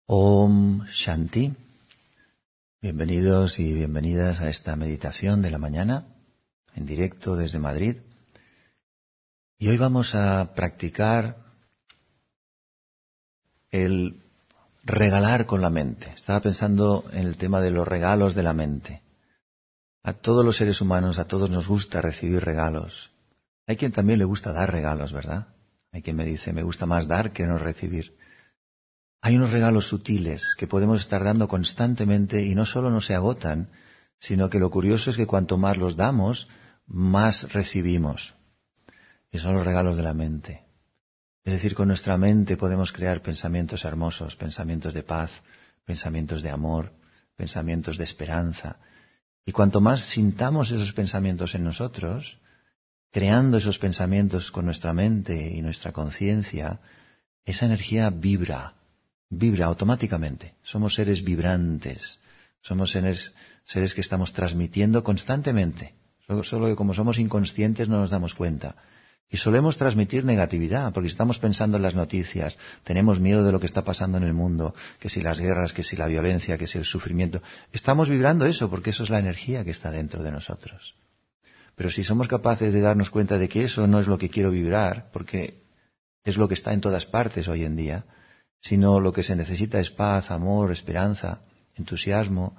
Om Shanti. Bienvenidos y bienvenidas a esta meditación de la mañana, en directo desde Madrid. Y hoy vamos a practicar el regalar con la mente. Estaba pensando en el tema de los regalos de la mente. A todos los seres humanos, a todos nos gusta recibir regalos. Hay quien también le gusta dar regalos, ¿verdad? Hay quien me dice, me gusta más dar que no recibir. Hay unos regalos sutiles que podemos estar dando constantemente y no solo no se agotan, sino que lo curioso es que cuanto más los damos, más recibimos. Y son los regalos de la mente. Es decir, con nuestra mente podemos crear pensamientos hermosos, pensamientos de paz, pensamientos de amor, pensamientos de esperanza. Y cuanto más sintamos esos pensamientos en nosotros, creando esos pensamientos con nuestra mente y nuestra conciencia, esa energía vibra automáticamente. Somos seres vibrantes, somos seres que estamos transmitiendo constantemente. Solo que como somos inconscientes no nos damos cuenta. Y solemos transmitir negatividad, porque estamos pensando en las noticias, tenemos miedo de lo que está pasando en el mundo, que si las guerras, que si la violencia, que si el sufrimiento. Estamos vibrando eso, porque eso es la energía que está dentro de nosotros. Pero si somos capaces de darnos cuenta de que eso no es lo que quiero vibrar, porque es lo que está en todas partes hoy en día, sino lo que se necesita es paz, amor, esperanza, entusiasmo,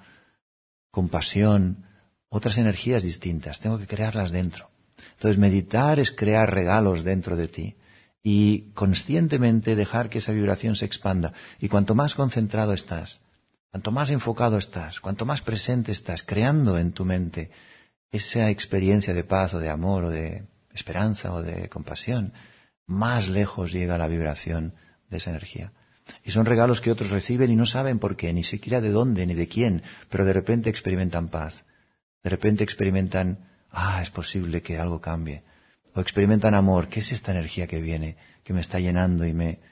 compasión, otras energías distintas. Tengo que crearlas dentro. Entonces, meditar es crear regalos dentro de ti y conscientemente dejar que esa vibración se expanda. Y cuanto más concentrado estás, cuanto más enfocado estás, cuanto más presente estás, creando en tu mente esa experiencia de paz o de amor o de esperanza o de compasión, más lejos llega la vibración de esa energía. Y son regalos que otros reciben y no saben por qué, ni siquiera de dónde, ni de quién, pero de repente experimentan paz. De repente experimentan, es posible que algo cambie. O experimentan amor, ¿qué es esta energía que viene, que me está llenando y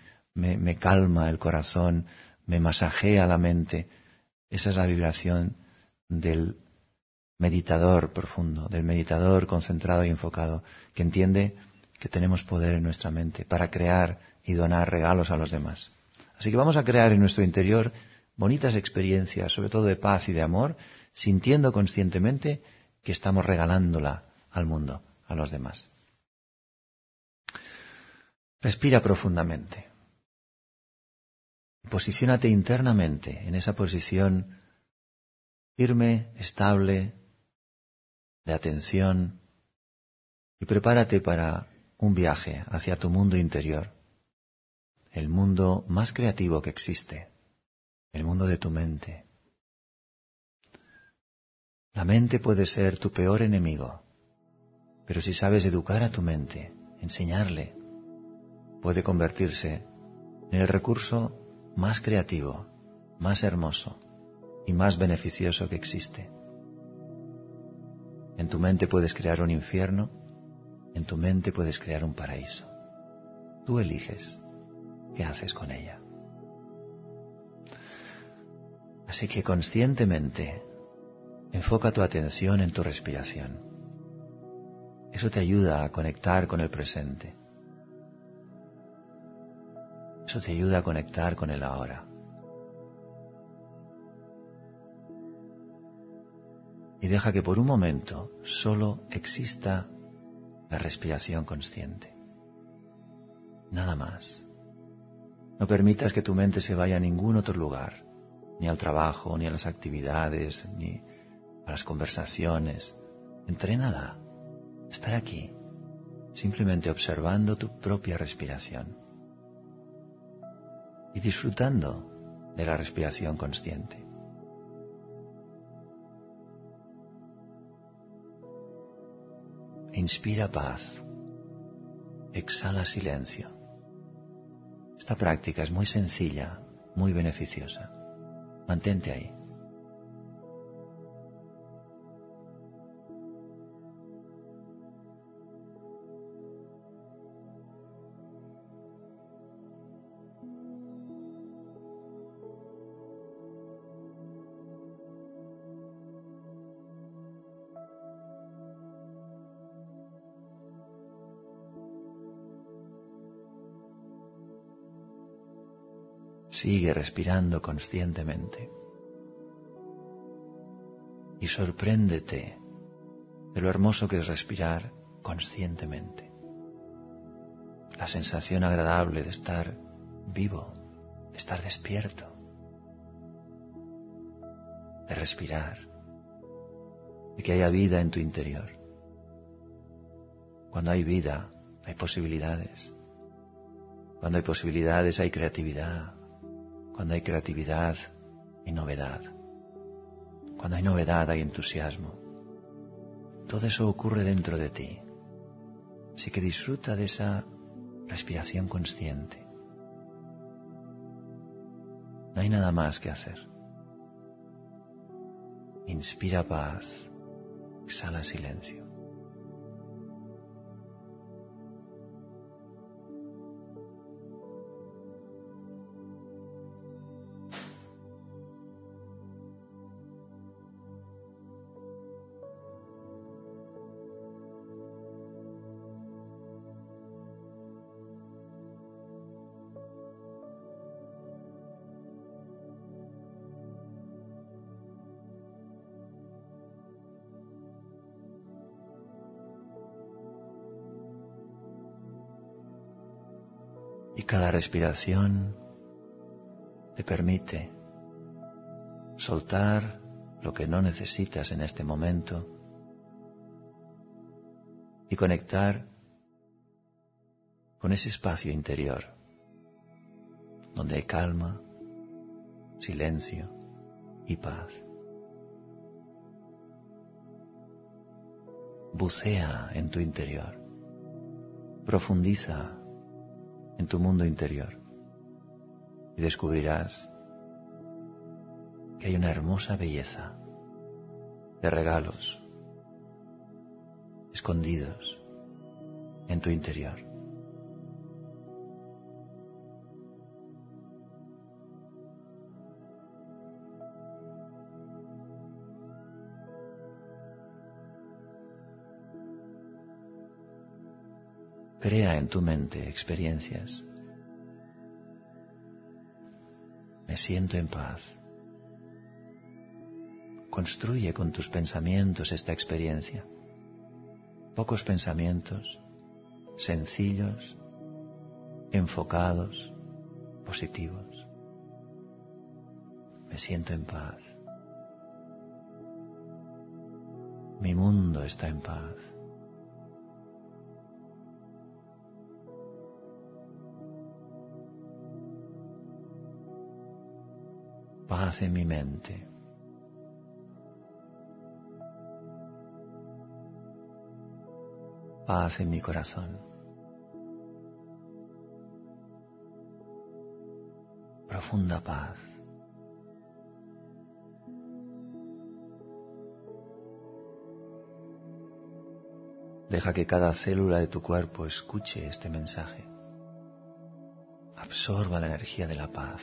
me calma el corazón, me masajea la mente? Esa es la vibración del meditador profundo, del meditador concentrado y enfocado, que entiende que tenemos poder en nuestra mente para crear y donar regalos a los demás. Así que vamos a crear en nuestro interior bonitas experiencias, sobre todo de paz y de amor, sintiendo conscientemente que estamos regalándola al mundo, a los demás. Respira profundamente. Posiciónate internamente en esa posición firme, estable, de atención, y prepárate para un viaje hacia tu mundo interior, el mundo más creativo que existe, el mundo de tu mente. La mente puede ser tu peor enemigo, pero si sabes educar a tu mente, enseñarle, puede convertirse en el recurso más creativo, más hermoso y más beneficioso que existe. En tu mente puedes crear un infierno, en tu mente puedes crear un paraíso. Tú eliges qué haces con ella. Así que conscientemente enfoca tu atención en tu respiración. Eso te ayuda a conectar con el presente. Eso te ayuda a conectar con el ahora. Y deja que por un momento solo exista la respiración consciente. Nada más. No permitas que tu mente se vaya a ningún otro lugar, ni al trabajo, ni a las actividades, ni a las conversaciones. Entrénala. Estar aquí, simplemente observando tu propia respiración y disfrutando de la respiración consciente. Inspira paz, exhala silencio. Esta práctica es muy sencilla, muy beneficiosa. Mantente ahí. Sigue respirando conscientemente y sorpréndete de lo hermoso que es respirar conscientemente. La sensación agradable de estar vivo, de estar despierto, de respirar, de que haya vida en tu interior. Cuando hay vida, hay posibilidades. Cuando hay posibilidades, hay creatividad. Cuando hay creatividad, hay novedad. Cuando hay novedad, hay entusiasmo. Todo eso ocurre dentro de ti. Así que disfruta de esa respiración consciente. No hay nada más que hacer. Inspira paz, exhala silencio. Y cada respiración te permite soltar lo que no necesitas en este momento y conectar con ese espacio interior donde hay calma, silencio y paz. Bucea en tu interior, profundiza en tu mundo interior y descubrirás que hay una hermosa belleza de regalos escondidos en tu interior. Crea en tu mente experiencias. Me siento en paz. Construye con tus pensamientos esta experiencia. Pocos pensamientos, sencillos, enfocados, positivos. Me siento en paz. Mi mundo está en paz. Paz en mi mente. Paz en mi corazón. Profunda paz. Deja que cada célula de tu cuerpo escuche este mensaje. Absorba la energía de la paz.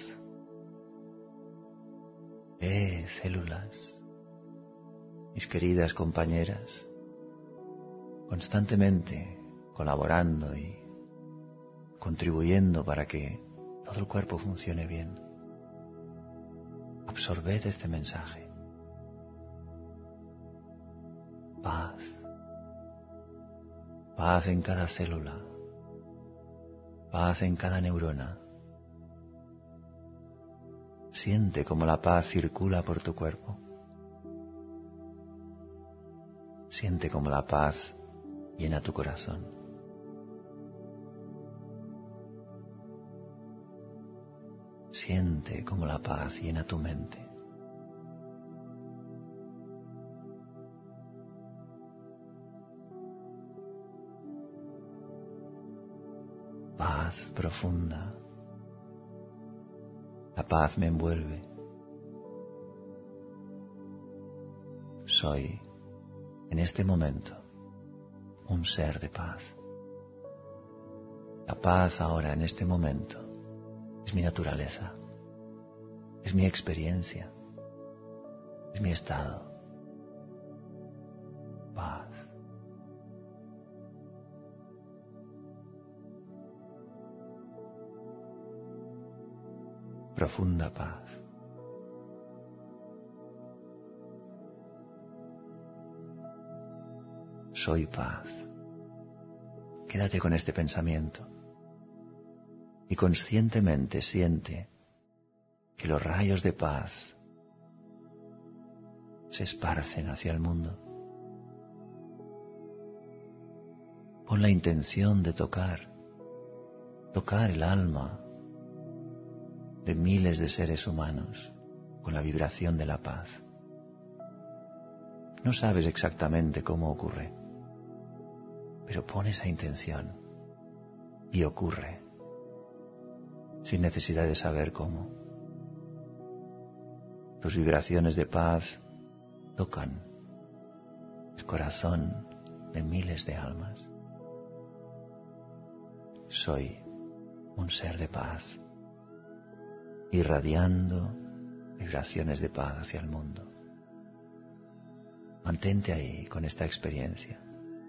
Células, mis queridas compañeras, constantemente colaborando y contribuyendo para que todo el cuerpo funcione bien. Absorbed este mensaje. Paz. Paz en cada célula. Paz en cada neurona. Siente cómo la paz circula por tu cuerpo. Siente cómo la paz llena tu corazón. Siente cómo la paz llena tu mente. Paz profunda. La paz me envuelve. Soy, en este momento, un ser de paz. La paz ahora, en este momento, es mi naturaleza, es mi experiencia, es mi estado. Paz. profunda paz. Soy paz. Quédate con este pensamiento y conscientemente siente que los rayos de paz se esparcen hacia el mundo. Pon la intención de tocar el alma de miles de seres humanos con la vibración de la paz. No sabes exactamente cómo ocurre, pero pon esa intención y ocurre, sin necesidad de saber cómo. Tus vibraciones de paz tocan el corazón de miles de almas. Soy un ser de paz, irradiando vibraciones de paz hacia el mundo. Mantente ahí con esta experiencia.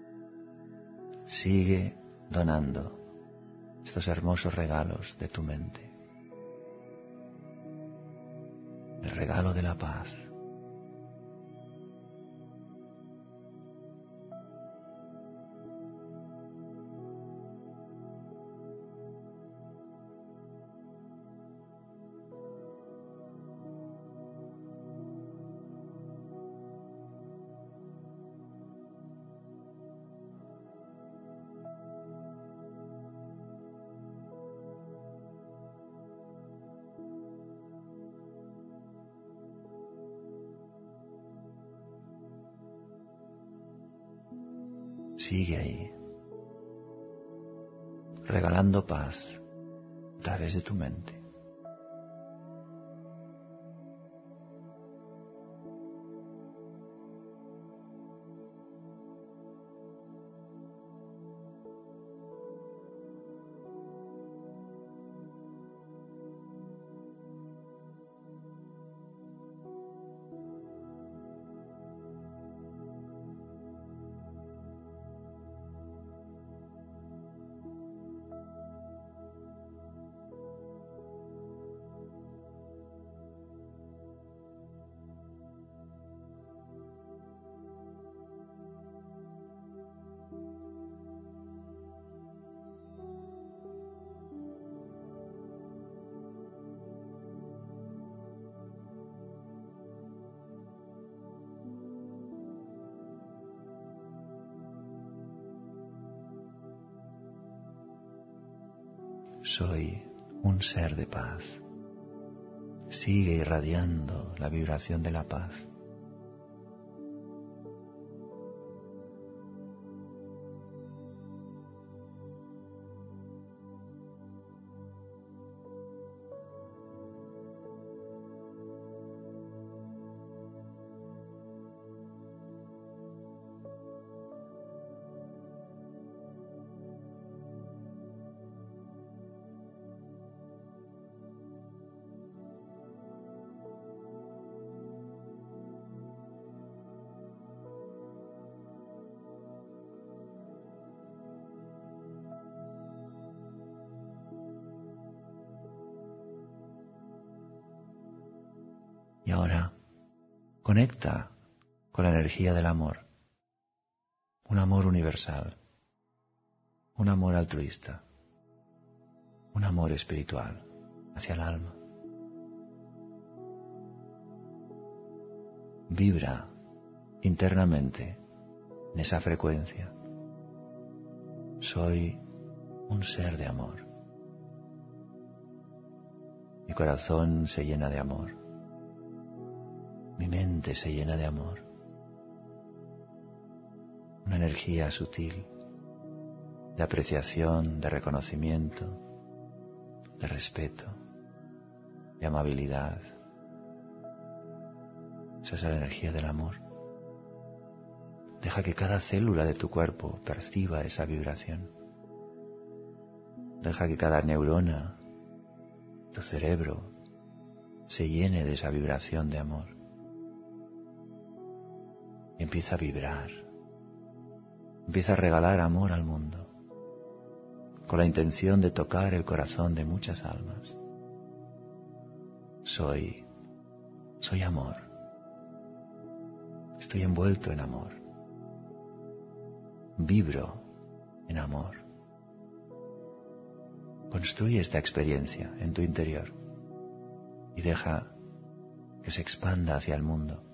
Sigue donando estos hermosos regalos de tu mente. El regalo de la paz. Sigue ahí, regalando paz a través de tu mente. Soy un ser de paz. Sigue irradiando la vibración de la paz. Y ahora, conecta con la energía del amor, un amor universal, un amor altruista, un amor espiritual hacia el alma. Vibra internamente en esa frecuencia. Soy un ser de amor. Mi corazón se llena de amor. Mi mente se llena de amor. Una energía sutil de apreciación, de reconocimiento, de respeto, de amabilidad. Esa es la energía del amor. Deja que cada célula de tu cuerpo perciba esa vibración. Deja que cada neurona, tu cerebro, se llene de esa vibración de amor. Y empieza a vibrar. Empieza a regalar amor al mundo, con la intención de tocar el corazón de muchas almas. Soy amor. Estoy envuelto en amor. Vibro en amor. Construye esta experiencia en tu interior y deja que se expanda hacia el mundo.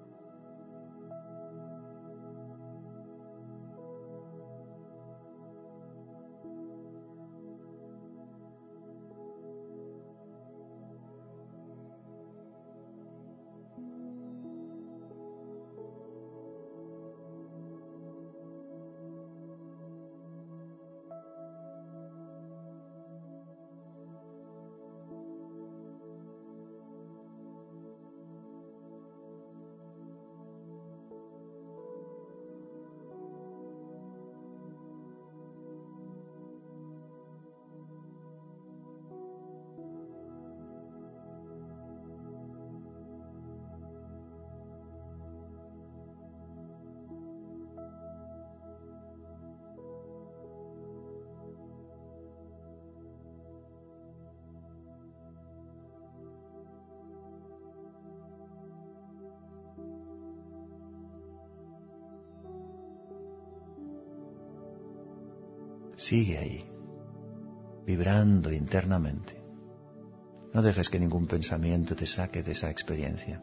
Sigue ahí, vibrando internamente. No dejes que ningún pensamiento te saque de esa experiencia.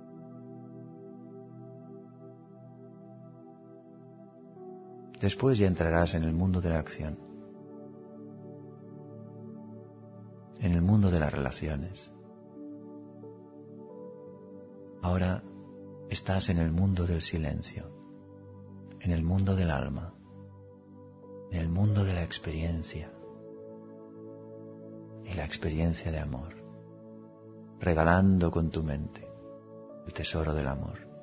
Después ya entrarás en el mundo de la acción, en el mundo de las relaciones. Ahora estás en el mundo del silencio, en el mundo del alma, en el mundo de la experiencia y la experiencia de amor, regalando con tu mente el tesoro del amor.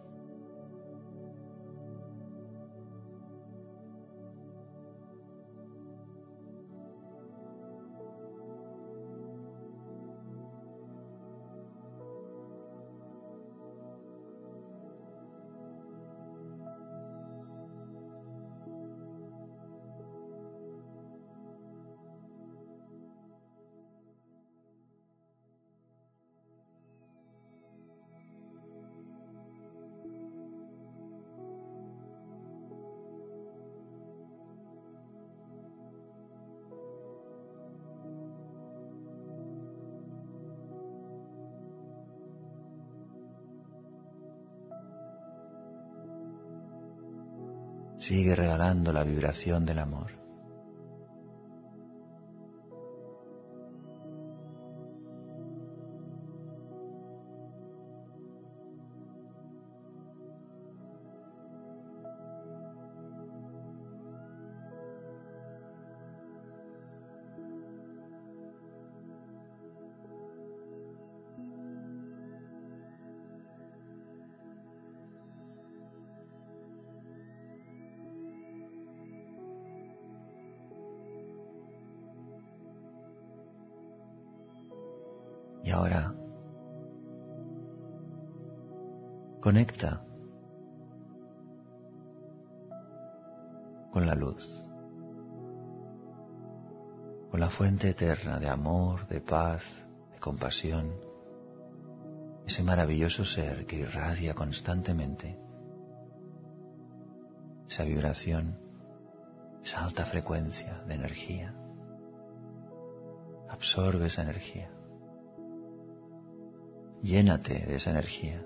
Sigue regalando la vibración del amor. Y ahora, conecta con la luz, con la fuente eterna de amor, de paz, de compasión, ese maravilloso ser que irradia constantemente esa vibración, esa alta frecuencia de energía. Absorbe esa energía. Llénate de esa energía.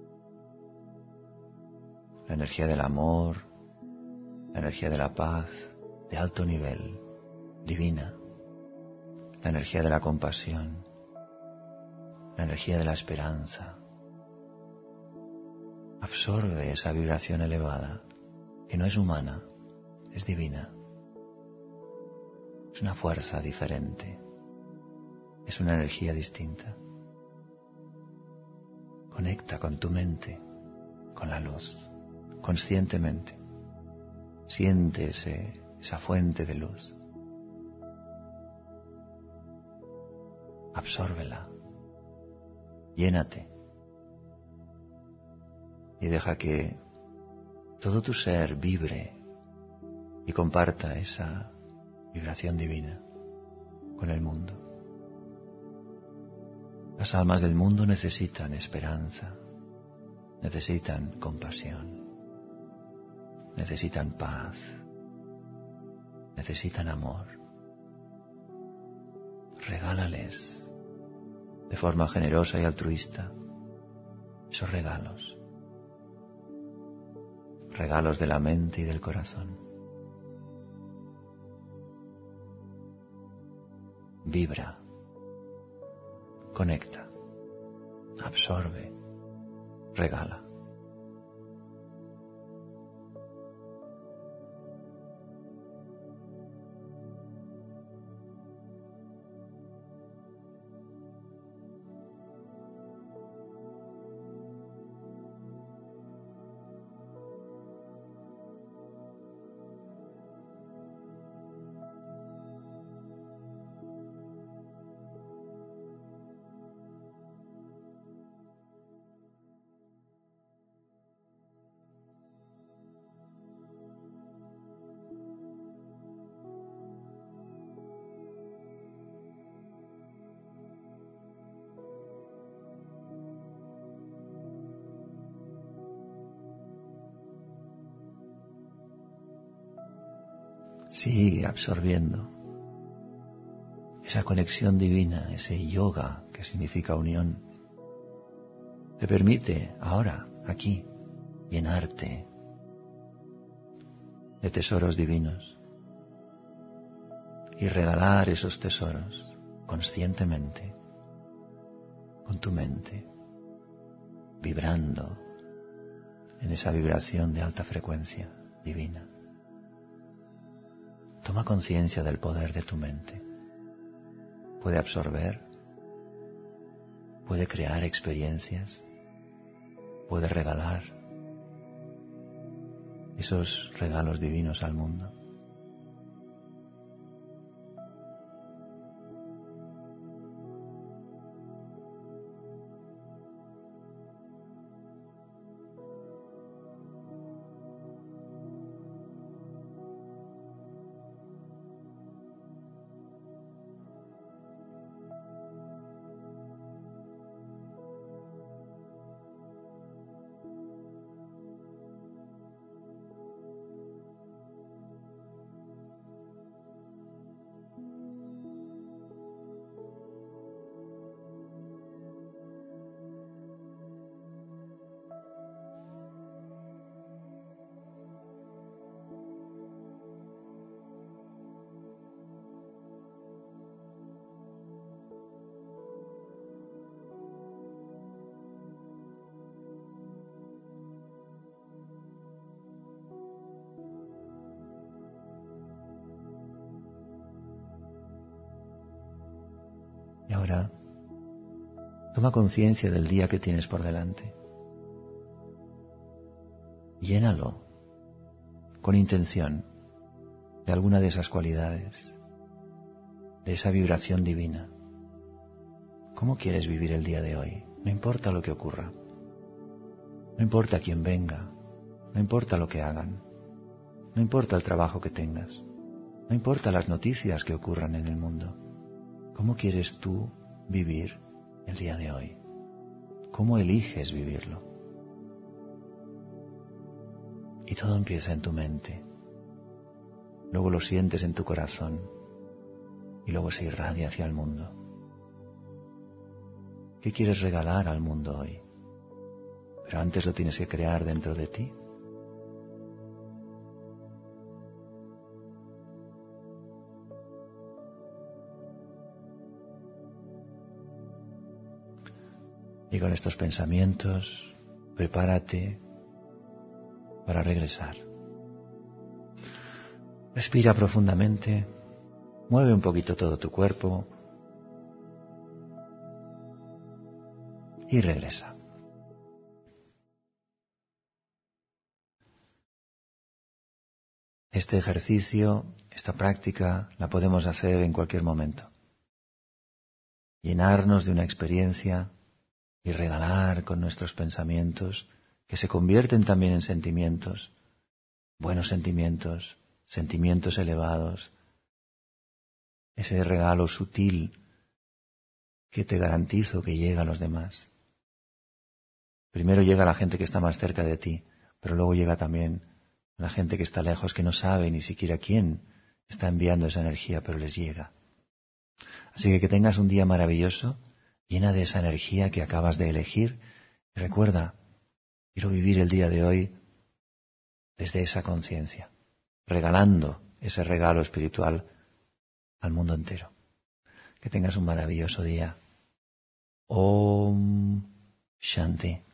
La energía del amor, la energía de la paz, de alto nivel, divina. La energía de la compasión, la energía de la esperanza. Absorbe esa vibración elevada, que no es humana, es divina. Es una fuerza diferente, es una energía distinta. Conecta con tu mente, con la luz, conscientemente. Siente esa fuente de luz. Absórbela, llénate y deja que todo tu ser vibre y comparta esa vibración divina con el mundo. Las almas del mundo necesitan esperanza, necesitan compasión, necesitan paz, necesitan amor. Regálales de forma generosa y altruista esos regalos, regalos de la mente y del corazón. Vibra, conecta, absorbe, regala. Sigue absorbiendo esa conexión divina, ese yoga que significa unión. Te permite ahora, aquí, llenarte de tesoros divinos y regalar esos tesoros conscientemente, con tu mente, vibrando en esa vibración de alta frecuencia divina. Toma conciencia del poder de tu mente. Puede absorber, puede crear experiencias, puede regalar esos regalos divinos al mundo. Y ahora, toma conciencia del día que tienes por delante. Llénalo con intención de alguna de esas cualidades, de esa vibración divina. ¿Cómo quieres vivir el día de hoy? No importa lo que ocurra, no importa quién venga, no importa lo que hagan, no importa el trabajo que tengas, no importa las noticias que ocurran en el mundo. ¿Cómo quieres tú vivir el día de hoy? ¿Cómo eliges vivirlo? Y todo empieza en tu mente, luego lo sientes en tu corazón y luego se irradia hacia el mundo. ¿Qué quieres regalar al mundo hoy? Pero antes lo tienes que crear dentro de ti. Y con estos pensamientos, prepárate para regresar. Respira profundamente, mueve un poquito todo tu cuerpo y regresa. Este ejercicio, esta práctica, la podemos hacer en cualquier momento. Llenarnos de una experiencia y regalar con nuestros pensamientos, que se convierten también en sentimientos, buenos sentimientos, sentimientos elevados, ese regalo sutil que te garantizo que llega a los demás. Primero llega a la gente que está más cerca de ti, pero luego llega también a la gente que está lejos, que no sabe ni siquiera quién está enviando esa energía, pero les llega. Así que tengas un día maravilloso, llena de esa energía que acabas de elegir. Y recuerda, quiero vivir el día de hoy desde esa conciencia, regalando ese regalo espiritual al mundo entero. Que tengas un maravilloso día. Om Shanti.